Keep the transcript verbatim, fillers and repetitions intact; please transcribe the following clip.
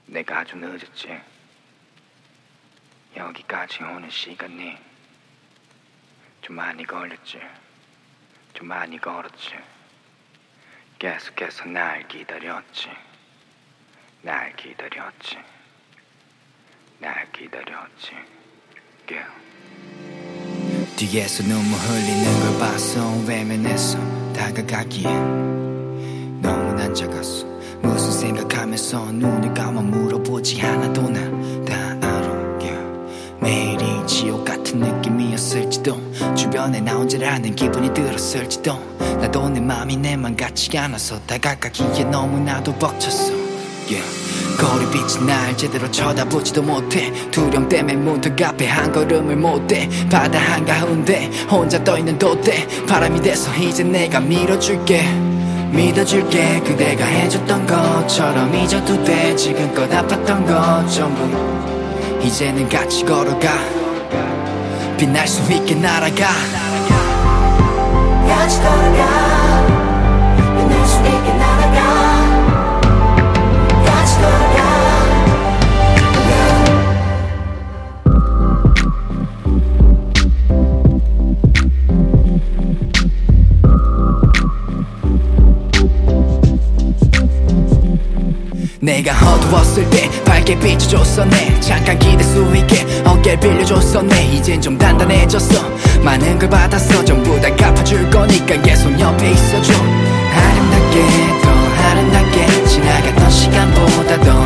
내가 아주 늦었지. 여기까지 오는 시간이 좀 많이 걸렸지. 좀 많이 걸었지. 계속해서 날 기다렸지. 날 기다렸지. 날 기다렸지. yeah. 뒤에서 눈물 흘리는 걸 봤어. 외면했어. 다가가기에 너무 난 작았어. 무슨 생각하면서 눈을 감아 물어보지 않아도 난 다 알아. yeah. 매일이 지옥 같은 느낌이었을지도, 주변에 나 혼자라는 기분이 들었을지도, 나도 내 맘이 내 맘 같지 않아서 다가가기에 너무나도 벅찼어. yeah. 거리 빛이 날 제대로 쳐다보지도 못해. 두려움 때문에 문득 앞에 한 걸음을 못해. 바다 한가운데 혼자 떠있는 돛대 바람이 돼서 이제 내가 밀어줄게. 믿어줄게. 그대가 해줬던 것처럼 잊어도 돼. 지금껏 아팠던 것 전부 이제는 같이 걸어가. 빛날 수 있게 날아가. 같이 걸어가. 빛날 수 있게 날아가. 내가 어두웠을 때 밝게 비춰줬었네. 잠깐 기댈 수 있게 어깨를 빌려줬었네. 이젠 좀 단단해졌어. 많은 걸 받았어. 전부 다 갚아줄 거니까 계속 옆에 있어줘. 아름답게 더 아름답게 지나갔던 시간보다 더